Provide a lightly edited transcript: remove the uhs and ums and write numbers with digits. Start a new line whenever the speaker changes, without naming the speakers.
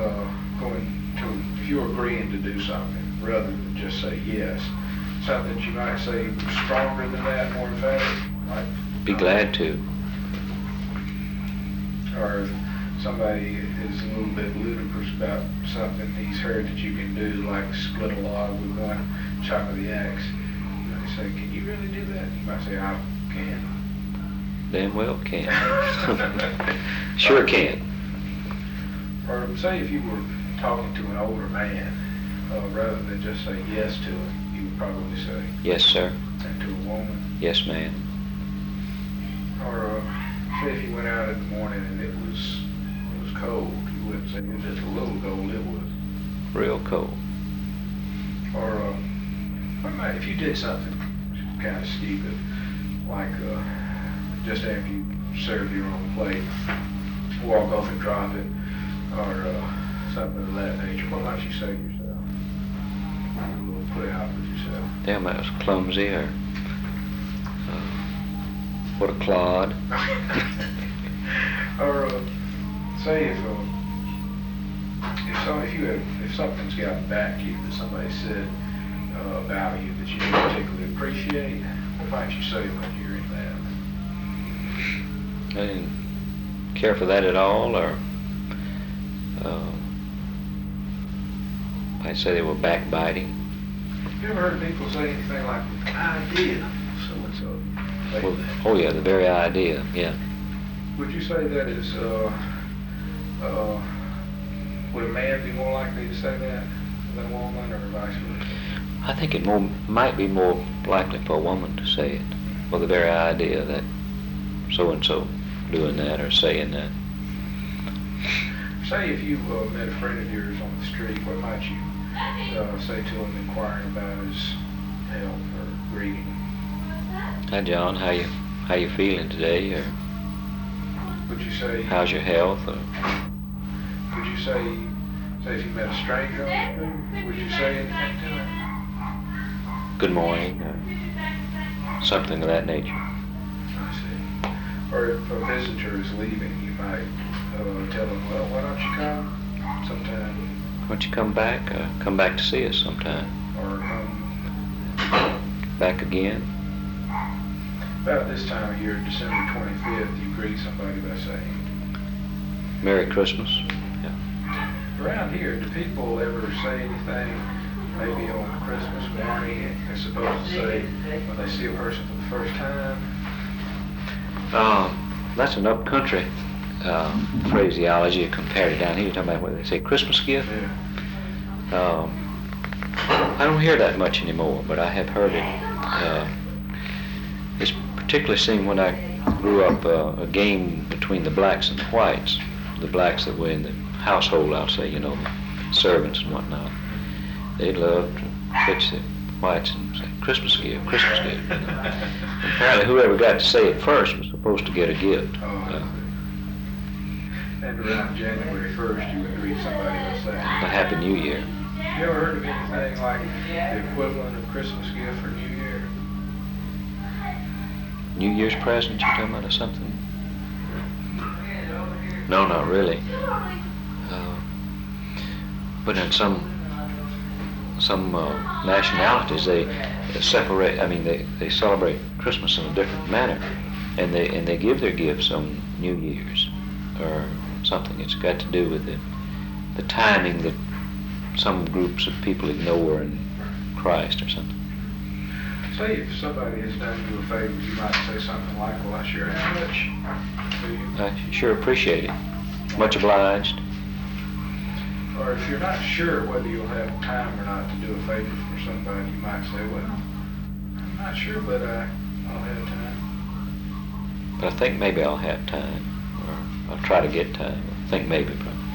going to, if you're agreeing to do something, rather than just say yes, something that you might say stronger than that, more emphatic, like.
Be glad to.
Or if somebody is a little bit ludicrous about something he's heard that you can do, like split a log with one chop of the axe. They say, can you really do that? You might say, I can.
Damn well can. Sure can.
Or say if you were talking to an older man, rather than just say yes to him, you would probably say,
yes, sir.
And to a woman.
Yes, ma'am.
Or say if you went out in the morning and it was cold, you wouldn't say it was just a little cold, it was
real cold.
Or if you did something kind of stupid, like just after you serve your own plate, walk off and drop it, or something of that nature, what might you say to yourself? A little put out with yourself.
Damn, that was clumsy, or what a clod.
Or say if something's gotten back to you that somebody said about you that you didn't particularly appreciate, what might you say when you're hearing that?
I didn't care for that at all, or I'd say they were backbiting.
You ever heard people say anything like, I did so-and-so?
Well, oh yeah, the very idea, yeah.
Would you say that is, would a man be more likely to say that than a woman, or vice versa?
I think it might be more likely for a woman to say it, or the very idea that so-and-so doing that or saying that.
Say if you met a friend of yours on the street, what might you say to him inquiring about his health or greeting him?
Hi John, how you feeling today? Or
would you say,
how's your health? Or
would you say if you met a stranger on the street, would you say anything to him?
Good morning, or something of that nature.
I see. Or if a visitor is leaving, you might tell them, well, why don't you come sometime?
Why don't you come back? Come back to see us sometime.
Or come
back again.
About this time of year, December 25th, you greet somebody by saying,
Merry Christmas. Yeah.
Around here, do people ever say anything, maybe on Christmas morning, they're supposed to say when they see a person for the first time?
That's an up-country phraseology compared to down here. You're talking about what they say, Christmas gift?
Yeah.
I don't hear that much anymore, but I have heard it. It's particularly seen when I grew up, a game between the blacks and the whites. The blacks that were in the household, I'll say, the servants and whatnot. They loved to fix the whites and say, Christmas gift, Christmas gift. Apparently whoever got to say it first was supposed to get a gift.
And around January 1st, you would greet somebody by saying,
a Happy New Year.
You ever heard of anything like the equivalent of Christmas gift for New Year?
New Year's present, you're talking about, or something? No, not really. But in some nationalities, they separate. I mean, they celebrate Christmas in a different manner, and they give their gifts on New Year's or something. It's got to do with the timing that some groups of people ignore in Christ or something.
Say if somebody has done you a favor, you might say something like, well, I sure how much do you?
I sure appreciate it. Much obliged.
Or if you're not sure whether you'll have time or not to do a favor for somebody, you might say, well, I'm not sure, but I'll have time.
But I think maybe I'll have time, or I'll try to get time. I think maybe, probably.